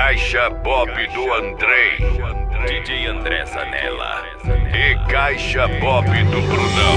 Caixa Bob do Andrei, DJ André Zanella e Caixa Bob do Brunão.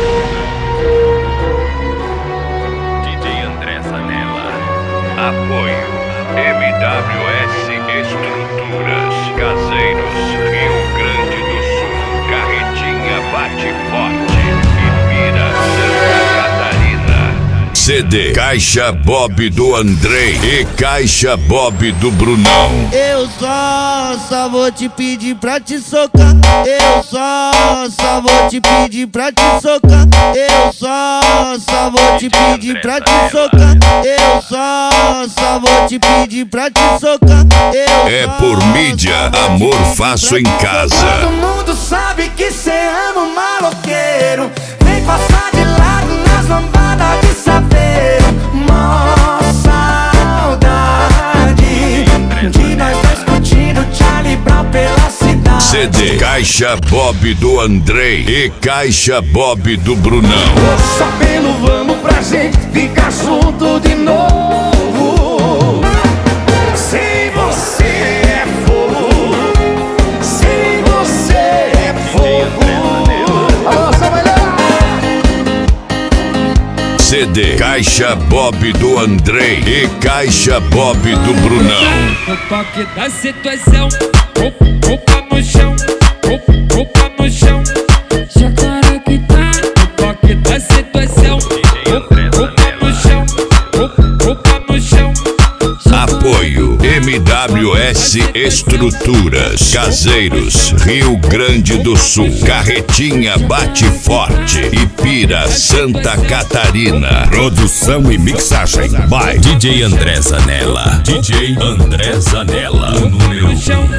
DJ André Zanella. Apoio MWS Estruturas, Caseiros, Rio Grande do Sul, Carretinha Bate Forte, Ibira, Santa Catarina. CD Caixa Bob do Andrei e Caixa Bob do Brunão. Eu só vou te pedir pra te socar. Eu só vou te pedir pra te socar. Eu só vou te pedir pra te socar. Eu só vou te pedir pra te socar. É por mídia, amor faço em casa. Todo mundo sabe que cê ama um maloqueiro. Vem passar de lado nas lambadas de saveiro. Mó saudade de nós dois curtindo Charlie Brown pela cidade. CD Caixa Bob do Andrei e Caixa Bob do Brunão. Só pelo vamos pra gente ficar junto de novo. Sem você é fogo, sem você é fogo. Alô, Samuel! CD Caixa Bob do Andrei e Caixa Bob do Brunão. No toque da situação, roupa no chão, roupa no chão. Já cara que tá. No toque da situação, roupa no chão, roupa no chão. Apoio MWS Estruturas, Caseiros, Rio Grande do Sul, Carretinha Bate Forte, Ibira, Santa Catarina. Produção e mixagem by DJ André Zanella. DJ André Zanella. O número 1.